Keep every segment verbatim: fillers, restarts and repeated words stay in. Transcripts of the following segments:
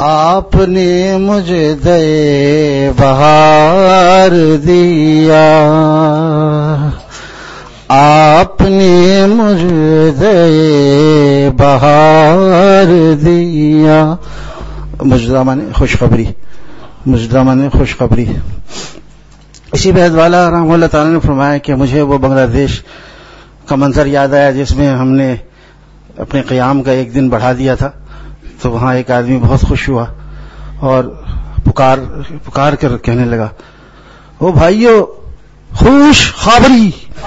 آپ نے مجھے دے بہار دیا، آپ نے مجھے دے بہار دیا. مجدہ مانے خوشخبری، مجدہ مانے خوشخبری. اسی بیت والا رحمہ اللہ تعالیٰ نے فرمایا کہ مجھے وہ بنگلہ دیش کا منظر یاد آیا جس میں ہم نے اپنے قیام کا ایک دن بڑھا دیا تھا. تو وہاں ایک آدمی بہت خوش ہوا اور پکار پکار کر کہنے لگا، او بھائیو خوش خبری.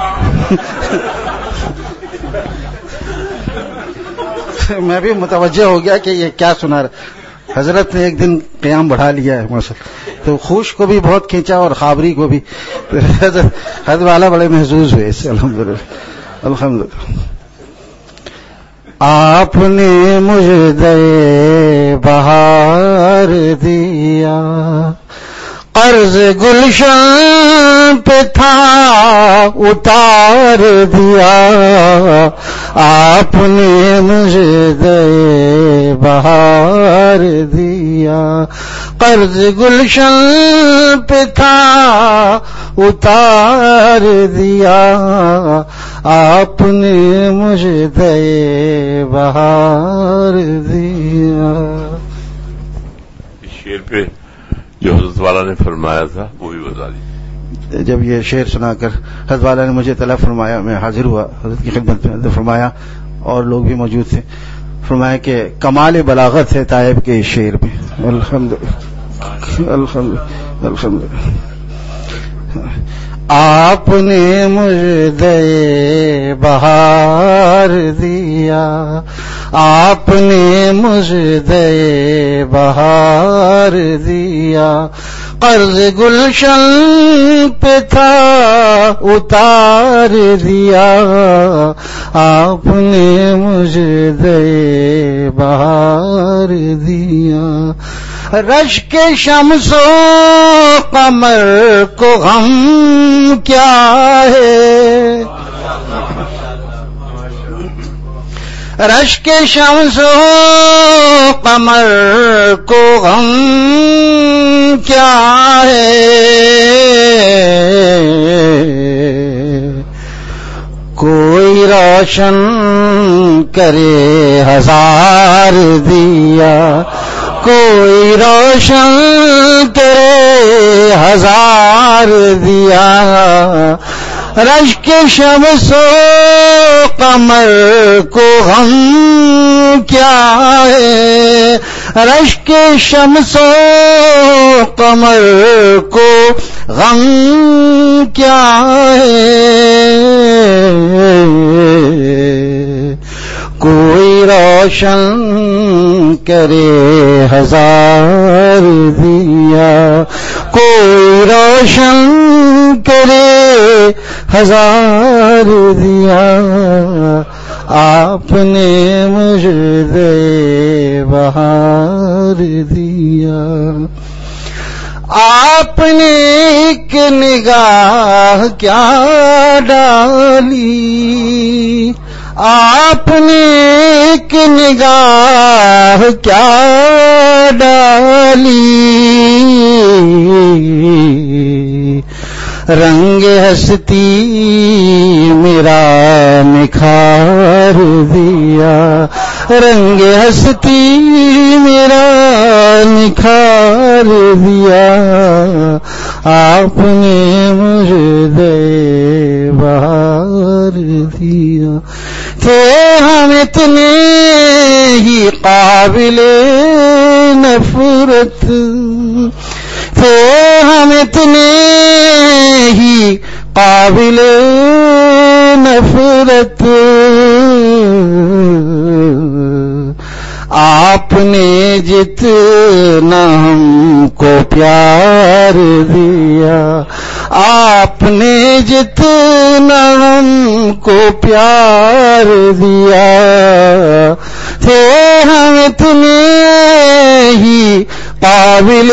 میں بھی متوجہ ہو گیا کہ یہ کیا سنا رہا. حضرت نے ایک دن قیام بڑھا لیا ہے ماشاءاللہ. تو خوش کو بھی بہت کھینچا اور خابری کو بھی. حضرت والا بڑے محظوظ ہوئے اس سے. الحمدللہ الحمدللہ. آپ نے مجھے دے بہار دیا، قرض گلشن پہ تھا اتار دیا. آپ نے مجھے دے بہار دیا، قرض گلشن پہ تھا اتار دیا. آپ نے مجھے دے بہار دیا. شیر پہ جو حضرت والا نے فرمایا تھا وہ بھی بتا دیجیے. جب یہ شعر سنا کر حضرت والا نے مجھے طلب فرمایا، میں حاضر ہوا حضرت کی خدمت میں. فرمایا اور لوگ بھی موجود تھے، فرمایا کہ کمال بلاغت ہے طائب کے اس شعر میں. الحمدللہ الحمدللہ الحمدللہ. آپ نے مجھے دے بہار دیا، آپ نے مجھے دے بہار دیا. قرض گلشن پہ تھا اتار دیا. آپ نے مجھے دے بہار دیا. رشک شمس و قمر کو غم کیا ہے، رشک شمس و قمر کو غم کیا ہے. کوئی روشن کرے ہزار دیا، کوئی روشن کرے ہزار دیا. رشک شمس و قمر کو غم کیا ہے، رشک شمس و قمر کو غم کیا ہے. کوئی روشن کرے ہزار دیا، کوئی روشن کرے ہزار دیا. آپ نے مجھے دے بہار دیا. آپ نے ایک نگاہ کیا ڈالی، آپ نے ایک نگاہ کیا ڈالی. رنگ ہستی میرا نکھار دیا، رنگ ہستی میرا نکھار دیا. آپ نے مجھے دے بہار دیا. تھے ہم اتنے ہی قابل نفرت، تھے ہم اتنے ہی قابل نفرت. آپ نے جتنا ہم کو پیار دیا، آپ نے جتنا ہم کو پیار دیا. تھے ہم اتنے ہی قابل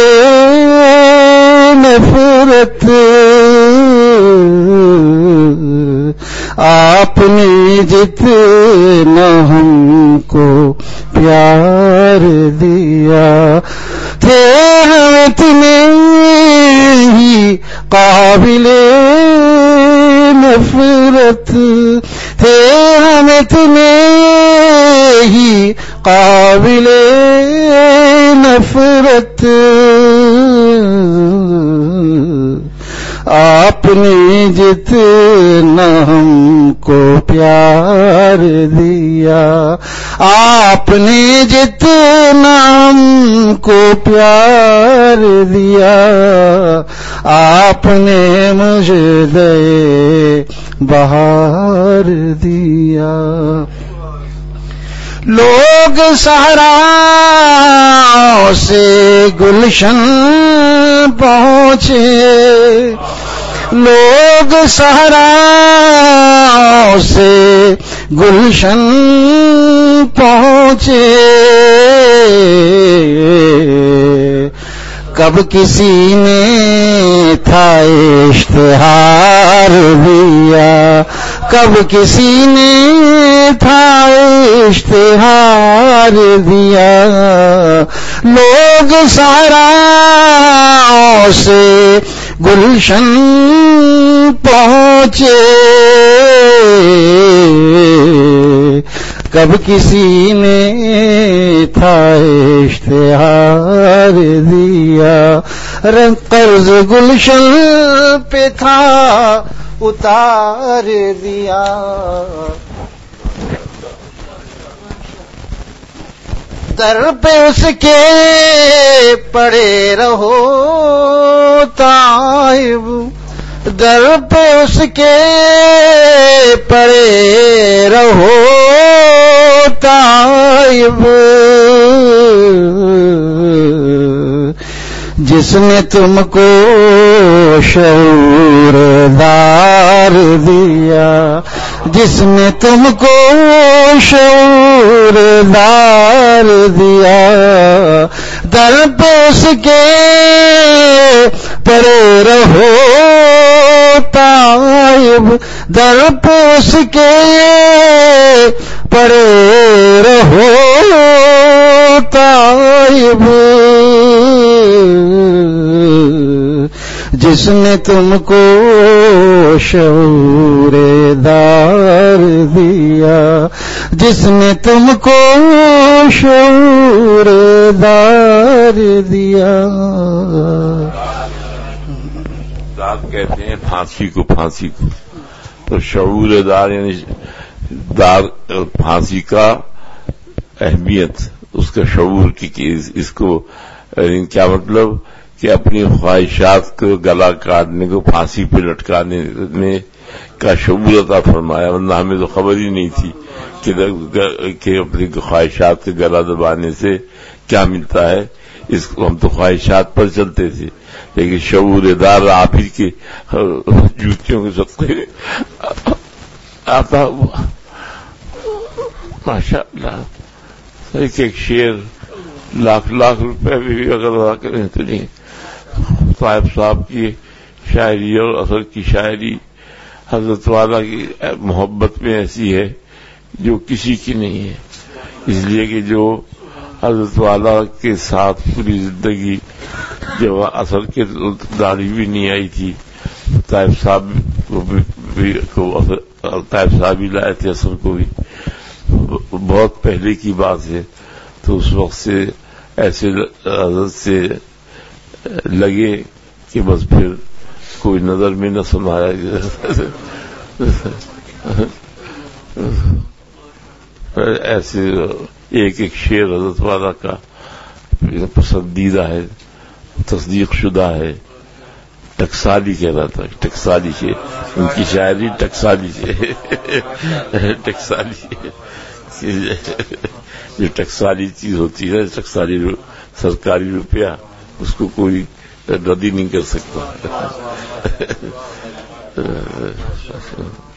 نفرت. آپ نے جتنا ہم کو پیار دیا تھے ہم اتنے ہی قابل نفرت تھے ہم اتنے ہی قابل نفرت آپ نے جتنا ہم کو پیار دیا آپ نے جتنا ہم کو پیار دیا آپ نے مجھے دے بہار دیا لوگ صحراؤں سے گلشن پہنچے لوگ صحراؤں سے گلشن پہنچے کب کسی نے تھا اشتہار دیا کب کسی نے تھا اشتہار دیا لوگ صحراؤں سے گلشن پہنچے کب کسی نے تھا اشتہار دیا رنگ قرض گلشن پہ تھا اتار دیا در پہ اس کے پڑے رہو تائب در پہ اس کے پڑے رہو تائب جس نے تم کو شعور دار دیا جس نے تم کو شعور دار دیا در پہ اس کے پڑے رہو تائب در پہ اس کے پڑے رہو تائب جس نے تم کو شعور دار دیا جس نے تم کو شعور دار دیا دار کہتے ہیں پھانسی کو پھانسی کو تو شعور دار یعنی دار پھانسی کا اہمیت اس کا شعور کی اس کو کیا مطلب کہ اپنی خواہشات کو گلا کاٹنے کو پھانسی پہ لٹکانے میں کا شعور عطا فرمایا ورنہ ہمیں تو خبر ہی نہیں تھی کہ اپنی خواہشات کے گلا دبانے سے کیا ملتا ہے اس کو ہم تو خواہشات پر چلتے تھے لیکن شعور دار آپ ہی کے جوتیوں کے سکتے آتا ہوا ماشاء اللہ ایک ایک شعر لاکھ لاکھ روپے بھی اگر ادا کریں تو نہیں صاحب صاحب کی شاعری اور اثر کی شاعری حضرت والا کی محبت میں ایسی ہے جو کسی کی نہیں ہے اس لیے کہ جو حضرت والا کے ساتھ پوری زندگی جب اثر کے داڑھی بھی نہیں آئی تھی طائب صاحب کو طائب صاحب ہی لائے تھے اثر کو بھی بہت پہلے کی بات ہے تو اس وقت سے ایسے حضرت سے لگے کہ بس پھر کوئی نظر میں نہ سنایا ایسے ایک ایک شعر حضرت والا کا پسندیدہ ہے تصدیق شدہ ہے ٹکسالی کہہ رہا تھا ٹکسالی سے ان کی شاعری ٹکسالی سے ٹکسالی جو ٹکسالی چیز ہوتی ہے ٹکسالی سرکاری روپیہ اس کو کوئی رد ہی نہیں کر سکتا